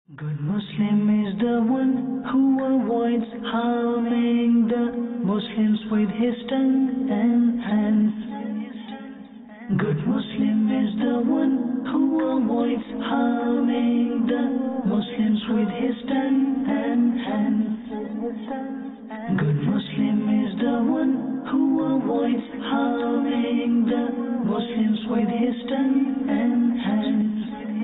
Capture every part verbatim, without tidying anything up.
Good Muslim is the one who avoids harming the Muslims with his tongue and hands. Good Muslim is the one who avoids harming the Muslims with his tongue and hands. Good Muslim is the one who avoids harming the Muslims with his tongue and hands.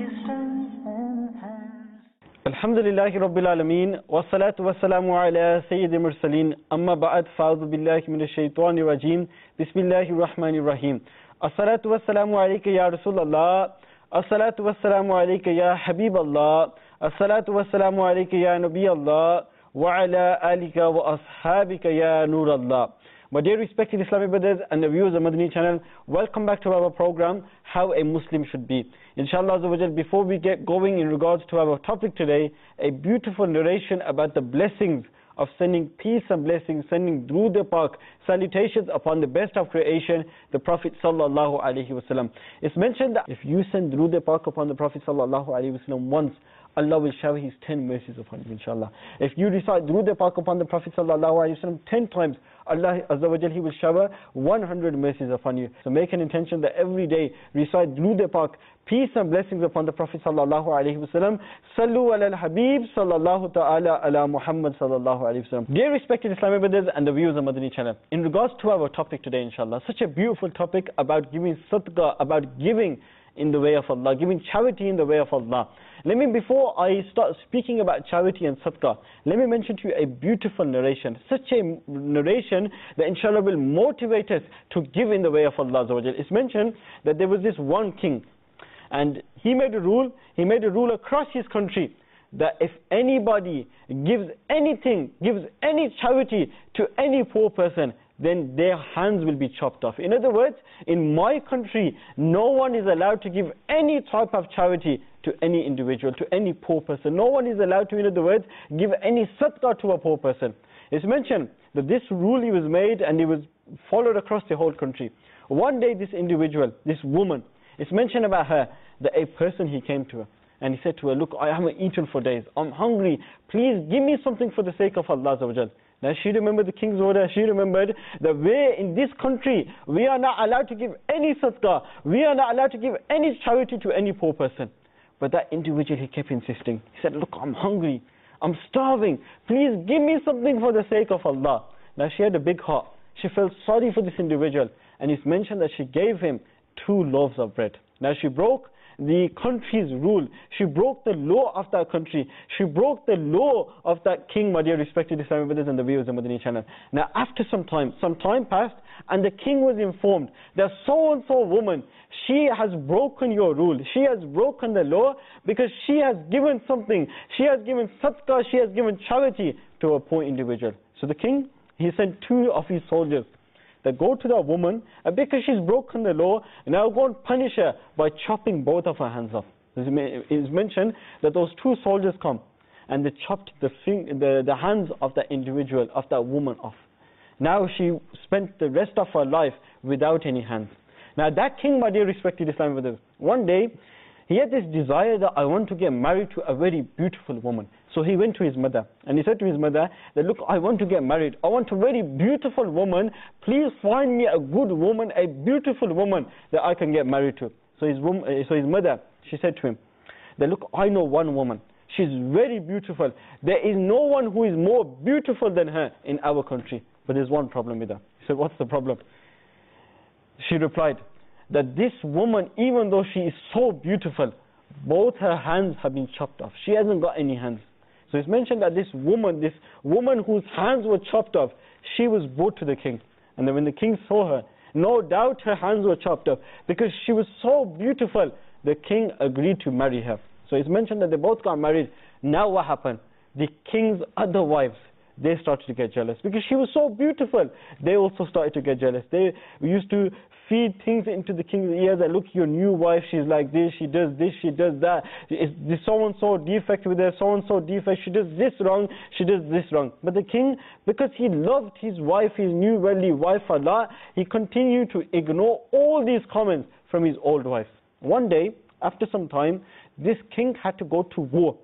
Alhamdulillahi Rabbil Alameen, wassalatu wassalamu ala Sayyidil Mursaleen, amma ba'd, fa'udhu billahi minash shaitanir rajeem, bismillahir rahmanir rahim. As-salatu wassalamu alayka ya Rasulallah, as-salatu wassalamu alayka ya Habiballah, as-salatu wassalamu alayka ya Nabiyallah, wa ala alika wa ashabika ya Nurallah. My dear respected Islamic brothers and the viewers of Madani channel, welcome back to our program, How a Muslim Should Be. Inshallah, before we get going in regards to our topic today, a beautiful narration about the blessings of sending peace and blessings, sending Durood Pak, salutations upon the best of creation, the Prophet Sallallahu Alaihi Wasallam. It's mentioned that if you send Durood Pak upon the Prophet Sallallahu Alaihi Wasallam once, Allah will shower His ten mercies upon you, inshallah. If you recite Durood Pak upon the Prophet Sallallahu Alaihi Wasallam ten times, Allah Azza wa Jal, He will shower one hundred mercies upon you. So make an intention that every day recite Durood Pak, peace and blessings upon the Prophet Sallallahu Alaihi Wasallam. Sallu ala al-Habib Sallallahu Ta'ala ala Muhammad Sallallahu Alaihi Wasallam. Dear respected Islamic brothers and the viewers of Madani channel, in regards to our topic today, inshallah, such a beautiful topic about giving sadaqah, about giving in the way of Allah, giving charity in the way of Allah. Let me, before I start speaking about charity and sadaqah, let me mention to you a beautiful narration, such a narration that inshallah will motivate us to give in the way of Allah. It's mentioned that there was this one king, and he made a rule, he made a rule across his country, that if anybody gives anything, gives any charity to any poor person, then their hands will be chopped off. In other words, in my country, no one is allowed to give any type of charity to any individual, to any poor person. No one is allowed to, in other words, give any sadaqah to a poor person. It's mentioned that this rule was made and it was followed across the whole country. One day this individual, this woman, it's mentioned about her that a person, he came to her and he said to her, look, I haven't eaten for days, I'm hungry, please give me something for the sake of Allah Azza wa Jal. Now she remembered the king's order, she remembered that we in this country, we are not allowed to give any sadaqah, we are not allowed to give any charity to any poor person. But that individual, he kept insisting. He said, look, I'm hungry, I'm starving, please give me something for the sake of Allah. Now she had a big heart, she felt sorry for this individual, and it's mentioned that she gave him two loaves of bread. Now she broke the country's rule, she broke the law of that country, she broke the law of that king, my dear respected Islamic brothers and the viewers of Madani channel. Now after some time, some time passed, and the king was informed that so and so woman, she has broken your rule, she has broken the law because she has given something, she has given sadaqah, she has given charity to a poor individual. So the king, he sent two of his soldiers that go to that woman, and because she's broken the law, now go and punish her by chopping both of her hands off. It is mentioned that those two soldiers come and they chopped the, the, the hands of that individual, of that woman off. Now she spent the rest of her life without any hands. Now that king, my dear respected Islamic brothers, one day he had this desire that I want to get married to a very beautiful woman. So he went to his mother and he said to his mother that, look, I want to get married, I want a very beautiful woman, please find me a good woman, a beautiful woman that I can get married to. So his, woman, so his mother, she said to him that, look, I know one woman, she's very beautiful, there is no one who is more beautiful than her in our country, but there's one problem with her. He said, what's the problem? She replied that this woman, even though she is so beautiful, both her hands have been chopped off, she hasn't got any hands. So it's mentioned that this woman, this woman whose hands were chopped off, she was brought to the king. And then when the king saw her, no doubt her hands were chopped off, because she was so beautiful, the king agreed to marry her. So it's mentioned that they both got married. Now what happened? The king's other wives, they started to get jealous because she was so beautiful. They also started to get jealous. They used to feed things into the king's ears that, look, your new wife, she's like this, she does this, she does that, is this so-and-so defect with her, so-and-so defect, she does this wrong, she does this wrong. But the king, because he loved his wife, his new worldly wife a lot, he continued to ignore all these comments from his old wife. One day, after some time, this king had to go to war.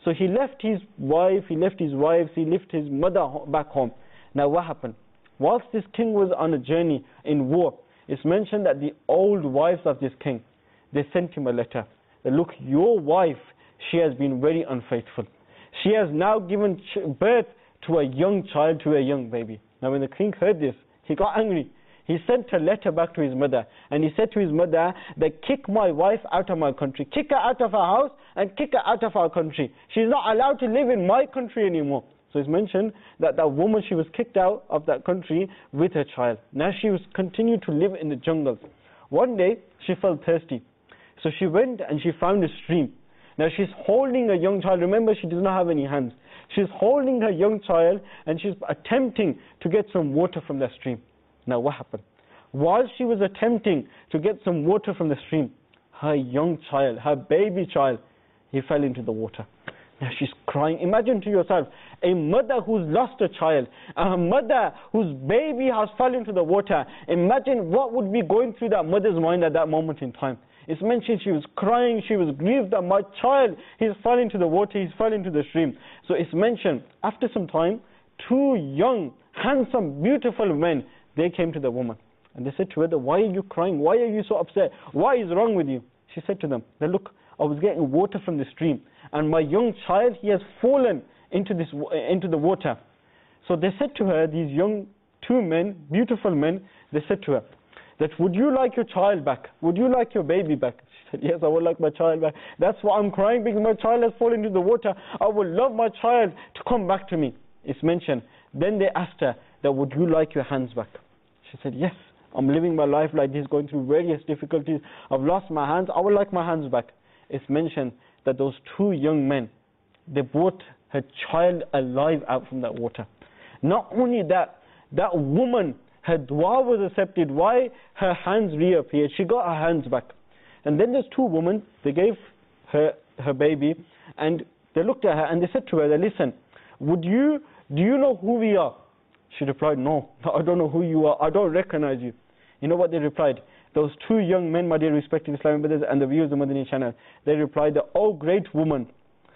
So he left his wife, he left his wives, he left his mother back home. Now what happened? Whilst this king was on a journey in war, it's mentioned that the old wives of this king, they sent him a letter. That, look, your wife, she has been very unfaithful. She has now given birth to a young child, to a young baby. Now when the king heard this, he got angry. He sent a letter back to his mother, and he said to his mother that kick my wife out of my country. Kick her out of her house and kick her out of our country. She's not allowed to live in my country anymore. So it's mentioned that that woman, she was kicked out of that country with her child. Now she was continued to live in the jungles. One day, she felt thirsty. So she went and she found a stream. Now she's holding a young child. Remember, she does not have any hands. She's holding her young child and she's attempting to get some water from the stream. Now what happened? While she was attempting to get some water from the stream, her young child, her baby child, he fell into the water. Now she's crying. Imagine to yourself, a mother who's lost a child, a mother whose baby has fallen into the water. Imagine what would be going through that mother's mind at that moment in time. It's mentioned she was crying, she was grieved that my child, he's fallen into the water, he's fallen into the stream. So it's mentioned, after some time, two young, handsome, beautiful men, they came to the woman. And they said to her, why are you crying? Why are you so upset? What is wrong with you? She said to them, look, I was getting water from the stream, and my young child, he has fallen into, this, into the water. So they said to her, these young two men, beautiful men, they said to her, that would you like your child back? Would you like your baby back? She said, yes, I would like my child back. That's why I'm crying, because my child has fallen into the water. I would love my child to come back to me. It's mentioned. Then they asked her, that would you like your hands back? She said, yes, I'm living my life like this, going through various difficulties. I've lost my hands. I would like my hands back. It's mentioned that those two young men, they brought her child alive out from that water. Not only that, that woman, her dua was accepted. Why? Her hands reappeared. She got her hands back. And then there's two women, they gave her her baby, and they looked at her and they said to her, listen, would you, do you know who we are? She replied, no, I don't know who you are. I don't recognize you. You know what they replied? Those two young men, my dear respected Islamic brothers and the viewers of the Madani channel, they replied, oh great woman,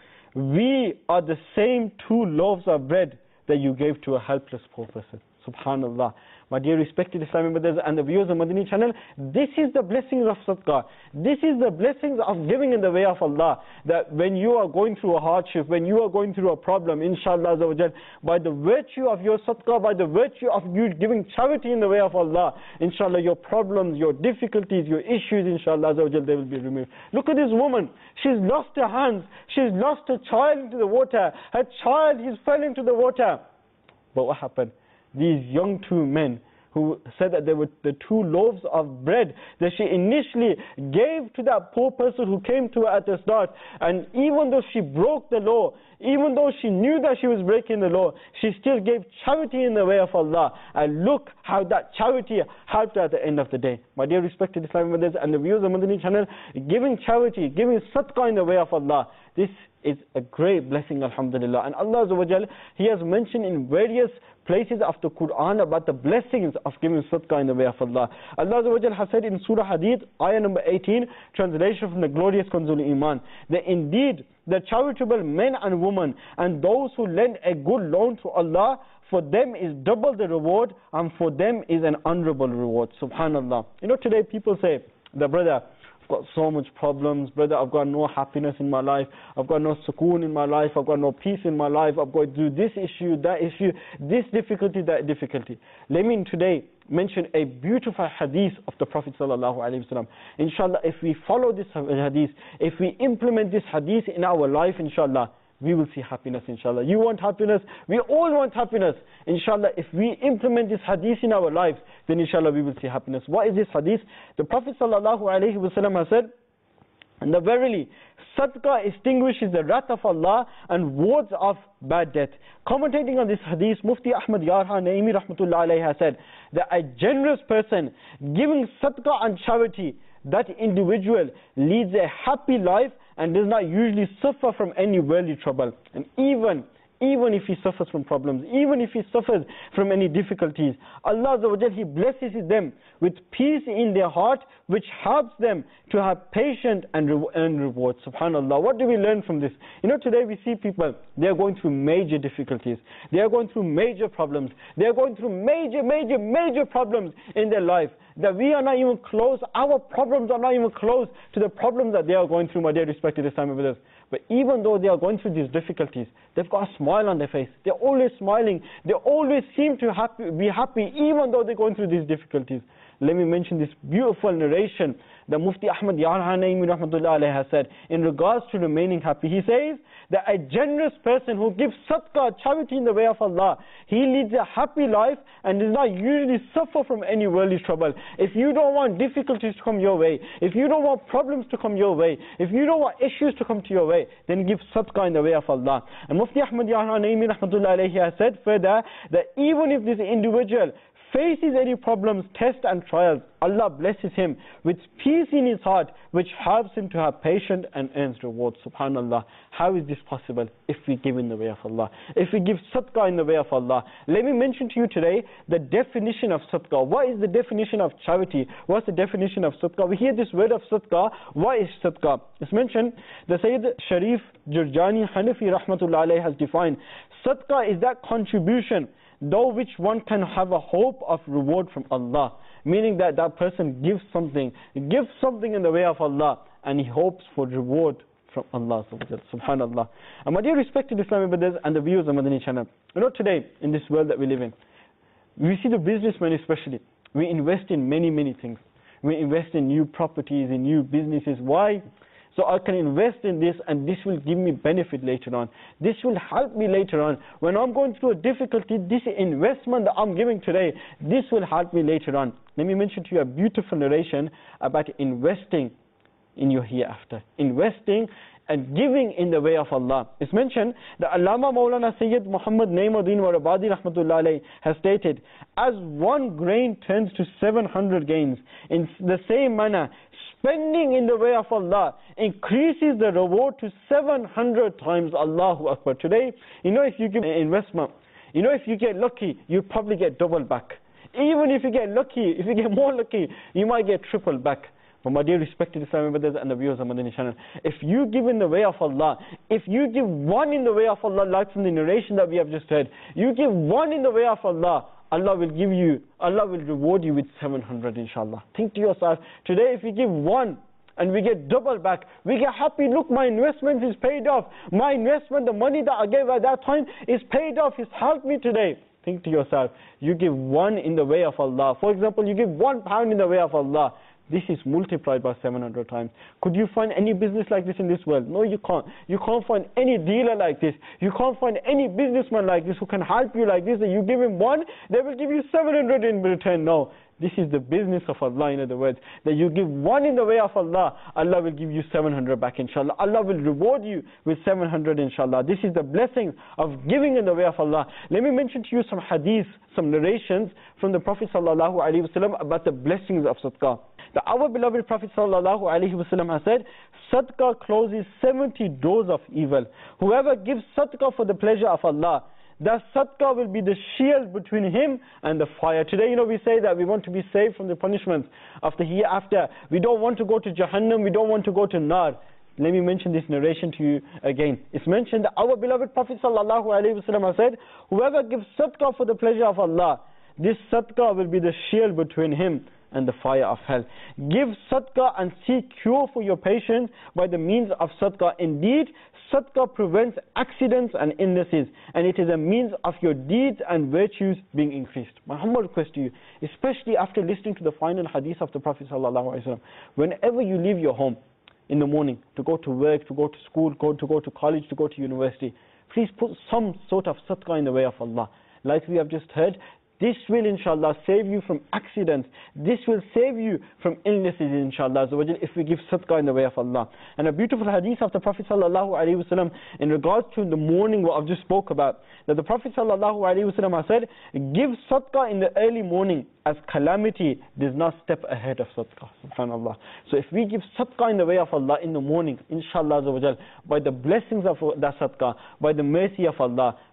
we are the same two loaves of bread that you gave to a helpless poor person. Subhanallah. My dear respected Islamic brothers and the viewers of Madani channel, this is the blessings of sadaqah. This is the blessings of giving in the way of Allah. That when you are going through a hardship, when you are going through a problem, inshallah, by the virtue of your sadaqah, by the virtue of you giving charity in the way of Allah, inshallah, your problems, your difficulties, your issues, inshallah, they will be removed. Look at this woman. She's lost her hands. She's lost her child into the water. Her child, he's fell into the water. But what happened? These young two men who said that they were the two loaves of bread that she initially gave to that poor person who came to her at the start, and even though she broke the law, even though she knew that she was breaking the law, she still gave charity in the way of Allah. And look how that charity helped her at the end of the day. My dear respected Islamic brothers and the viewers of Madani channel, giving charity, giving sadaqah in the way of Allah, this is a great blessing, alhamdulillah. And Allah Azza wa Jal, He has mentioned in various places of the Quran about the blessings of giving sadaqah in the way of Allah. Allah Azza wa Jal has said in Surah Hadid, ayah number eighteen, translation from the glorious Kanzul Iman, that indeed the charitable men and women and those who lend a good loan to Allah, for them is double the reward, and for them is an honorable reward. Subhanallah. You know, today people say, the brother, got so much problems, brother, I've got no happiness in my life, I've got no sukoon in my life, I've got no peace in my life, I've got to do this issue, that issue, this difficulty, that difficulty. Let me today mention a beautiful hadith of the Prophet sallallahu alaihi wasallam. Inshallah, if we follow this hadith, if we implement this hadith in our life, inshallah, we will see happiness, inshallah. You want happiness? We all want happiness. Inshallah, if we implement this hadith in our lives, then inshallah we will see happiness. What is this hadith? The Prophet sallallahu alaihi wasallam has said, and verily, sadaqah extinguishes the wrath of Allah and wards off bad death. Commentating on this hadith, Mufti Ahmad Yarha Naimi rahmatullah alayhi has said that a generous person giving sadaqah and charity, that individual leads a happy life and does not usually suffer from any worldly trouble. And even even if he suffers from problems, even if he suffers from any difficulties, Allah Azza wa Jal, He blesses them with peace in their heart, which helps them to have patience and earn reward. Subhanallah. What do we learn from this? You know, today we see people, they are going through major difficulties. They are going through major problems. They are going through major, major, major problems in their life, that we are not even close, our problems are not even close to the problems that they are going through, my dear respected Islamic brothers. But even though they are going through these difficulties, they've got a smile on their face. They're always smiling. They always seem to happy, be happy, even though they're going through these difficulties. Let me mention this beautiful narration that Mufti Ahmad Yar Hanaimi Rahmatullah Alayhi has said in regards to remaining happy. He says that a generous person who gives sadaqah, charity in the way of Allah, he leads a happy life and does not usually suffer from any worldly trouble. If you don't want difficulties to come your way, if you don't want problems to come your way, if you don't want issues to come to your way, then give sadaqah in the way of Allah. And Mufti Ahmad Yar Hanaimi Rahmatullah Alayhi has said further that even if this individual faces any problems, tests and trials, Allah blesses him with peace in his heart, which helps him to have patience and earns reward. Subhanallah. How is this possible? If we give in the way of Allah, if we give sadaqah in the way of Allah. Let me mention to you today the definition of sadaqah. What is the definition of charity? What's the definition of sadaqah? We hear this word of sadaqah. What is sadaqah? It's mentioned, the Sayyid Sharif Jurjani Hanafi Rahmatullah Alayhi has defined, sadaqah is that contribution though which one can have a hope of reward from Allah, meaning that that person gives something, gives something in the way of Allah, and he hopes for reward from Allah. Subhanallah. And my dear respected Islamic brothers and the viewers of Madani channel, you know, today in this world that we live in, we see the businessmen especially, we invest in many, many things. We invest in new properties, in new businesses. Why? So I can invest in this and this will give me benefit later on. This will help me later on. When I'm going through a difficulty, this investment that I'm giving today, this will help me later on. Let me mention to you a beautiful narration about investing in your hereafter. Investing and giving in the way of Allah. It's mentioned that Allama Maulana Sayyid Muhammad Naimuddin wa Rabadi Rahmatullah Alayhi has stated, as one grain turns to seven hundred gains, in the same manner, spending in the way of Allah increases the reward to seven hundred times. Allahu Akbar. Today, you know, if you give an investment, you know, if you get lucky, you probably get double back. Even if you get lucky, if you get more lucky, you might get triple back. But my dear respected Islamic brothers and the viewers of Madani channel, if you give in the way of Allah, if you give one in the way of Allah, like from the narration that we have just heard, you give one in the way of Allah, Allah will give you, Allah will reward you with seven hundred, inshallah. Think to yourself, today if we give one and we get double back, we get happy, look, my investment is paid off. My investment, the money that I gave at that time is paid off, it's helped me today. Think to yourself, you give one in the way of Allah. For example, you give one pound in the way of Allah. This is multiplied by seven hundred times. Could you find any business like this in this world? No, you can't. You can't find any dealer like this. You can't find any businessman like this who can help you like this. That you give him one, they will give you seven hundred in return. No, this is the business of Allah, in other words. That you give one in the way of Allah, Allah will give you seven hundred back, inshallah. Allah will reward you with seven hundred, inshallah. This is the blessing of giving in the way of Allah. Let me mention to you some hadiths, some narrations from the Prophet sallallahu alaihi wasallam about the blessings of sadaqah. That our beloved Prophet sallallahu alaihi wasallam has said, sadaqah closes seventy doors of evil. Whoever gives sadaqah for the pleasure of Allah, that sadaqah will be the shield between him and the fire. Today, you know, we say that we want to be saved from the punishments of the hereafter. We don't want to go to Jahannam, we don't want to go to Nar. Let me mention this narration to you again. It's mentioned that our beloved Prophet sallallahu alaihi wasallam has said, whoever gives sadaqah for the pleasure of Allah, this sadaqah will be the shield between him and the fire of hell. Give sadaqah and seek cure for your patient by the means of sadaqah. Indeed, sadaqah prevents accidents and illnesses, and it is a means of your deeds and virtues being increased. My humble request to you, especially after listening to the final hadith of the Prophet sallallahu alaihi wasallam, whenever you leave your home in the morning to go to work, to go to school, go to go to college, to go to university, please put some sort of sadaqah in the way of Allah. Like we have just heard, this will inshallah save you from accidents. This will save you from illnesses inshallah if we give sadaqah in the way of Allah. And a beautiful hadith of the Prophet sallallahu alaihi wasallam in regards to the morning, what I've just spoke about, that the Prophet sallallahu alaihi wasallam has said, give sadaqah in the early morning as calamity does not step ahead of sadaqah. Subhanallah. So if we give sadaqah in the way of Allah in the morning, inshallah by the blessings of that sadaqah, by the mercy of Allah,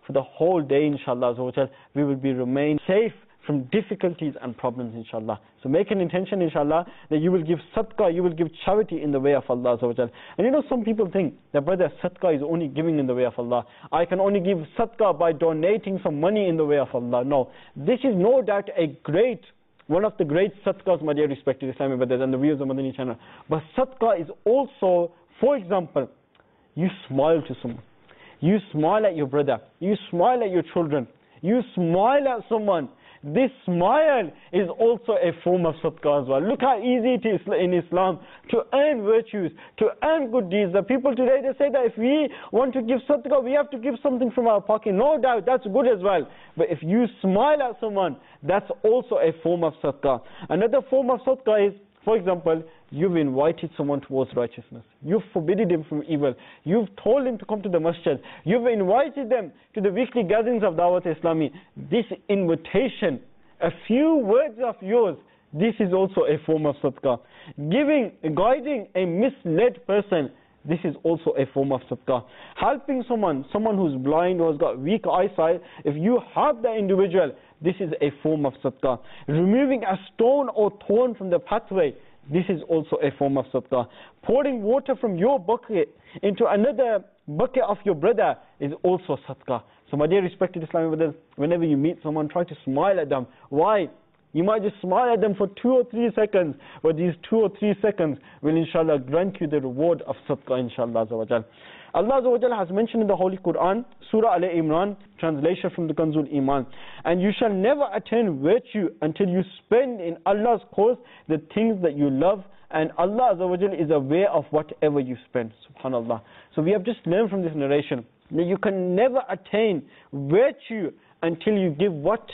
for the whole day, inshallah, we will be remain safe from difficulties and problems, inshallah. So make an intention, inshallah, that you will give sadaqah, you will give charity in the way of Allah. And you know, some people think that, brother, sadaqah is only giving in the way of Allah. I can only give sadaqah by donating some money in the way of Allah. No, this is no doubt a great, one of the great sadaqahs, my dear respected Islamic brothers and the viewers of Madani channel. But sadaqah is also, for example, you smile to someone. You smile at your brother. You smile at your children. You smile at someone. This smile is also a form of sadaqah as well. Look how easy it is in Islam to earn virtues, to earn good deeds. The people today, they say that if we want to give sadaqah, we have to give something from our pocket. No doubt, that's good as well. But if you smile at someone, that's also a form of sadaqah. Another form of sadaqah is, for example, you've invited someone towards righteousness. You've forbidden him from evil. You've told him to come to the masjid. You've invited them to the weekly gatherings of Dawat Islami. This invitation, a few words of yours, this is also a form of sadaqah. Giving, guiding a misled person, this is also a form of sadaqah. Helping someone, someone who's blind or has got weak eyesight, if you help the individual, this is a form of sadaqah. Removing a stone or thorn from the pathway, this is also a form of sadaqah. Pouring water from your bucket into another bucket of your brother is also sadaqah. So my dear respected Islamic brothers, whenever you meet someone, try to smile at them. Why? You might just smile at them for two or three seconds, but these two or three seconds will inshallah grant you the reward of sadaqah, inshallah. Allah Azza wa Jalla has mentioned in the Holy Quran, Surah Al-Imran, translation from the Kanzul Iman, and you shall never attain virtue until you spend in Allah's cause the things that you love, and Allah Azza wa Jalla is aware of whatever you spend. Subhanallah. So we have just learned from this narration that you can never attain virtue until you give what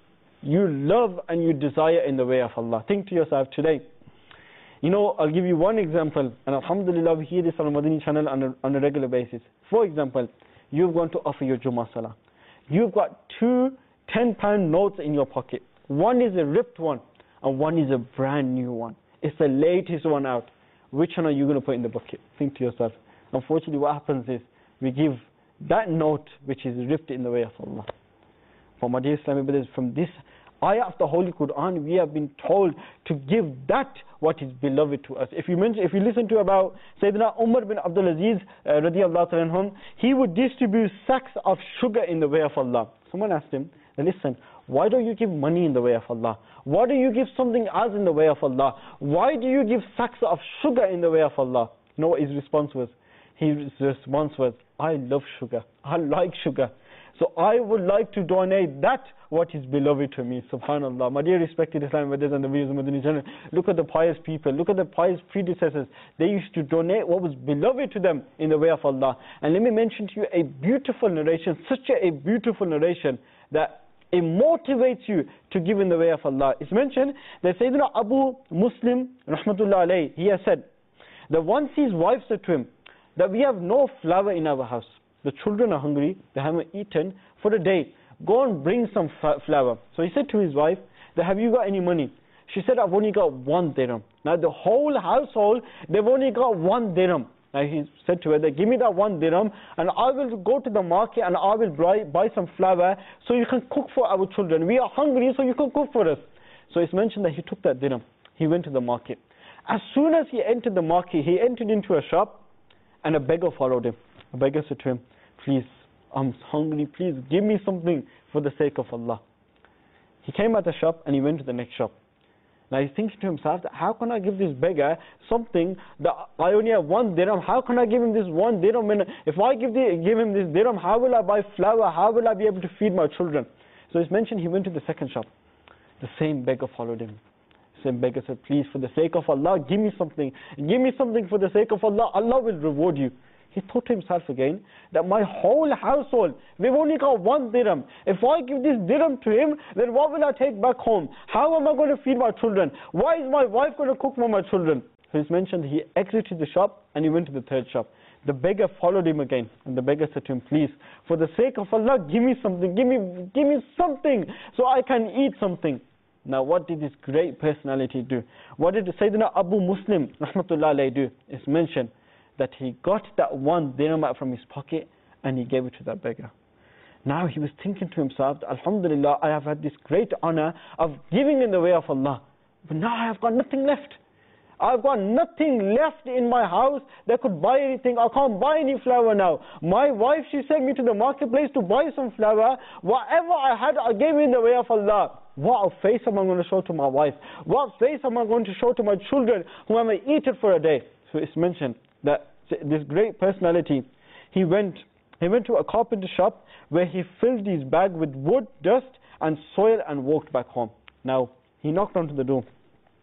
you love and you desire in the way of Allah. Think to yourself today. You know, I'll give you one example, and alhamdulillah, we hear this on the Madani channel on a, on a regular basis. For example, you've gone to offer your Jummah Salah. You've got two ten pound notes in your pocket. One is a ripped one, and one is a brand new one. It's the latest one out. Which one are you going to put in the bucket? Think to yourself. Unfortunately, what happens is, we give that note which is ripped in the way of Allah. For my dear Islamic brothers, from this ayah of the Holy Quran, we have been told to give that what is beloved to us. If you mention, if you listen to about Sayyidina Umar bin Abdul Aziz uh, radiyallahu ta'ala anhum, he would distribute sacks of sugar in the way of Allah. Someone asked him, listen, why don't you give money in the way of Allah? Why do you give something else in the way of Allah? Why do you give sacks of sugar in the way of Allah? You know what his response was? His response was, I love sugar. I like sugar. So I would like to donate that what is beloved to me. Subhanallah. My dear respected Islamic brothers and the viewers of Madani channel, look at the pious people, look at the pious predecessors. They used to donate what was beloved to them in the way of Allah. And let me mention to you a beautiful narration, such a beautiful narration that it motivates you to give in the way of Allah. It's mentioned that Sayyidina Abu Muslim, rahmatullah alayhi, he has said that once his wife said to him that we have no flour in our house. The children are hungry, they haven't eaten for the day. Go and bring some flour. So he said to his wife, that, have you got any money? She said, I've only got one dirham. Now the whole household, they've only got one dirham. Now he said to her, that, give me that one dirham and I will go to the market and I will buy, buy some flour so you can cook for our children. We are hungry so you can cook for us. So it's mentioned that he took that dirham. He went to the market. As soon as he entered the market, he entered into a shop and a beggar followed him. A beggar said to him, please, I'm hungry, please give me something for the sake of Allah. He came out the shop and he went to the next shop. Now he's thinking to himself, that how can I give this beggar something that I only have one dirham? How can I give him this one dirham? When, if I give, the, give him this dirham, how will I buy flour? How will I be able to feed my children? So it's mentioned he went to the second shop. The same beggar followed him. The same beggar said, please, for the sake of Allah, give me something. Give me something for the sake of Allah. Allah will reward you. He thought to himself again that my whole household, we've only got one dirham. If I give this dirham to him, then what will I take back home? How am I going to feed my children? Why is my wife going to cook for my children? So it's mentioned he exited the shop and he went to the third shop. The beggar followed him again, and the beggar said to him, please, for the sake of Allah, give me something, give me, give me something so I can eat something. Now what did this great personality do? What did Sayyidina Abu Muslim, rahmatullah alayhi, do? It's mentioned that he got that one dirham out from his pocket and he gave it to that beggar. Now he was thinking to himself, Alhamdulillah, I have had this great honor of giving in the way of Allah. But now I have got nothing left. I've got nothing left in my house that could buy anything. I can't buy any flour now. My wife, she sent me to the marketplace to buy some flour. Whatever I had, I gave in the way of Allah. What a face am I going to show to my wife? What face am I going to show to my children who I may eat it for a day? So it's mentioned that this great personality, he went, he went to a carpenter shop where he filled his bag with wood, dust and soil and walked back home. Now, he knocked onto the door.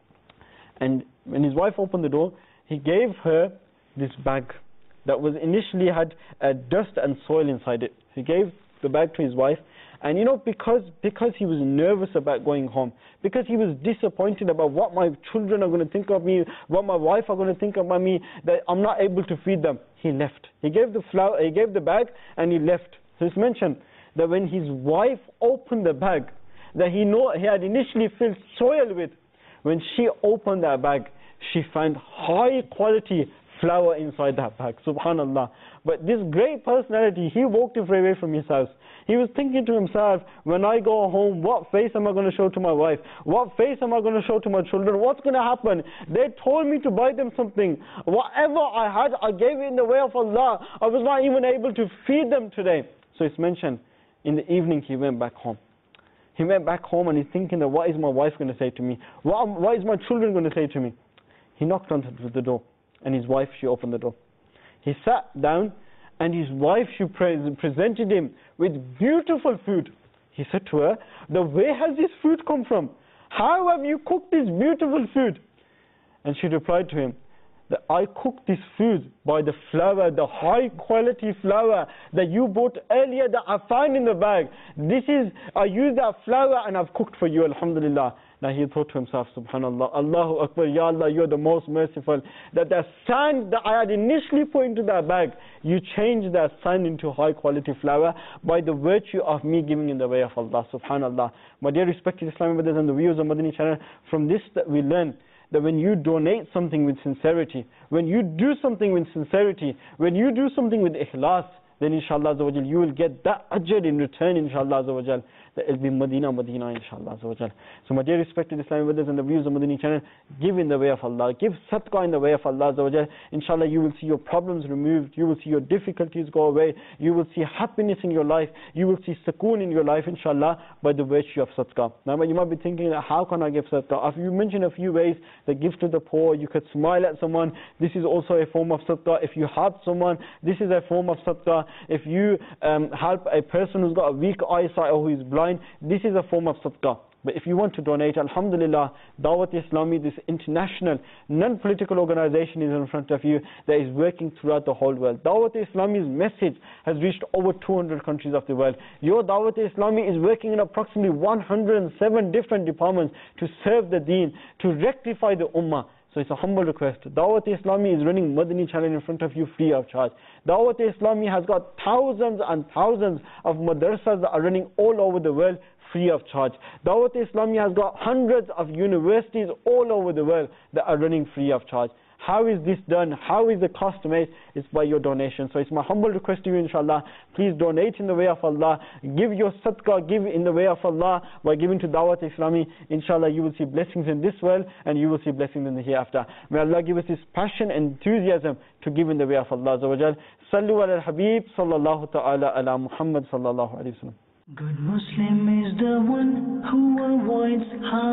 And when his wife opened the door, he gave her this bag that was initially had uh, dust and soil inside it. He gave the bag to his wife. And you know, because, because he was nervous about going home, because he was disappointed about what my children are going to think of me, what my wife are going to think about me, that I'm not able to feed them, he left. He gave the flour, he gave the bag and he left. So it's mentioned that when his wife opened the bag, that he know he had initially filled soil with, when she opened that bag, she found high quality flour inside that bag. Subhanallah. But this great personality, he walked away from his house. He was thinking to himself, when I go home, what face am I going to show to my wife? What face am I going to show to my children? What's going to happen? They told me to buy them something. Whatever I had, I gave it in the way of Allah. I was not even able to feed them today. So it's mentioned, in the evening he went back home. He went back home and he's thinking that what is my wife going to say to me? What, what is my children going to say to me? He knocked on the door and his wife, she opened the door. He sat down and his wife, she pre presented him with beautiful food. He said to her, where has this food come from? How have you cooked this beautiful food? And she replied to him, that I cooked this food by the flour, the high quality flour that you bought earlier that I found in the bag. This is, I used that flour and I've cooked for you, alhamdulillah. Now he thought to himself, subhanallah, Allahu Akbar, Ya Allah, you're the most merciful. That the sand that I had initially put into that bag, you changed that sand into high quality flour by the virtue of me giving in the way of Allah, subhanallah. My dear respected Islamic brothers and the viewers of Madani channel, from this that we learn that when you donate something with sincerity, when you do something with sincerity, when you do something with ikhlas, then inshallah you will get that ajr in return, inshallah. That it will be Madina, Madina, inshallah. So my dear respected Islamic brothers and the viewers of Madani channel, give in the way of Allah, give sadaqah in the way of Allah. Inshallah, you will see your problems removed, you will see your difficulties go away, you will see happiness in your life, you will see sukoon in your life, inshallah, by the virtue of sadaqah. Now you might be thinking, how can I give sadaqah? If you mention a few ways, that give to the poor, you could smile at someone, this is also a form of sadaqah. If you help someone, this is a form of sadaqah. If you um, help a person who's got a weak eyesight or who is blind, this is a form of sadaqah. But if you want to donate, alhamdulillah, Dawat Islami, this international non-political organization, is in front of you that is working throughout the whole world. Dawat Islami's message has reached over two hundred countries of the world. Your Dawat Islami is working in approximately one hundred seven different departments to serve the deen, to rectify the ummah. So it's a humble request. Dawat Islami is running Madani channel in front of you free of charge. Dawat Islami has got thousands and thousands of madrasas that are running all over the world free of charge. Dawat Islami has got hundreds of universities all over the world that are running free of charge. How is this done? How is the cost made? It's by your donation. So it's my humble request to you, inshallah, please donate in the way of Allah. Give your sadaqah, give in the way of Allah by giving to Dawat Islami. Inshallah, you will see blessings in this world and you will see blessings in the hereafter. May Allah give us this passion and enthusiasm to give in the way of Allah. Sallu ala al-Habib sallallahu ta'ala ala Muhammad sallallahu alayhi wa sallam. Good Muslim is the one who avoids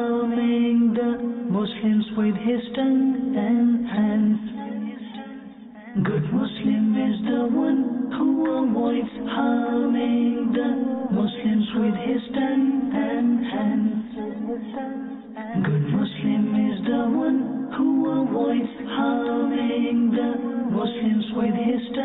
harming the Muslims with his tongue and hands. Good Muslim is the one who avoids harming the Muslims with his tongue and hands. Good Muslim is the one who avoids harming the Muslims with his tongue.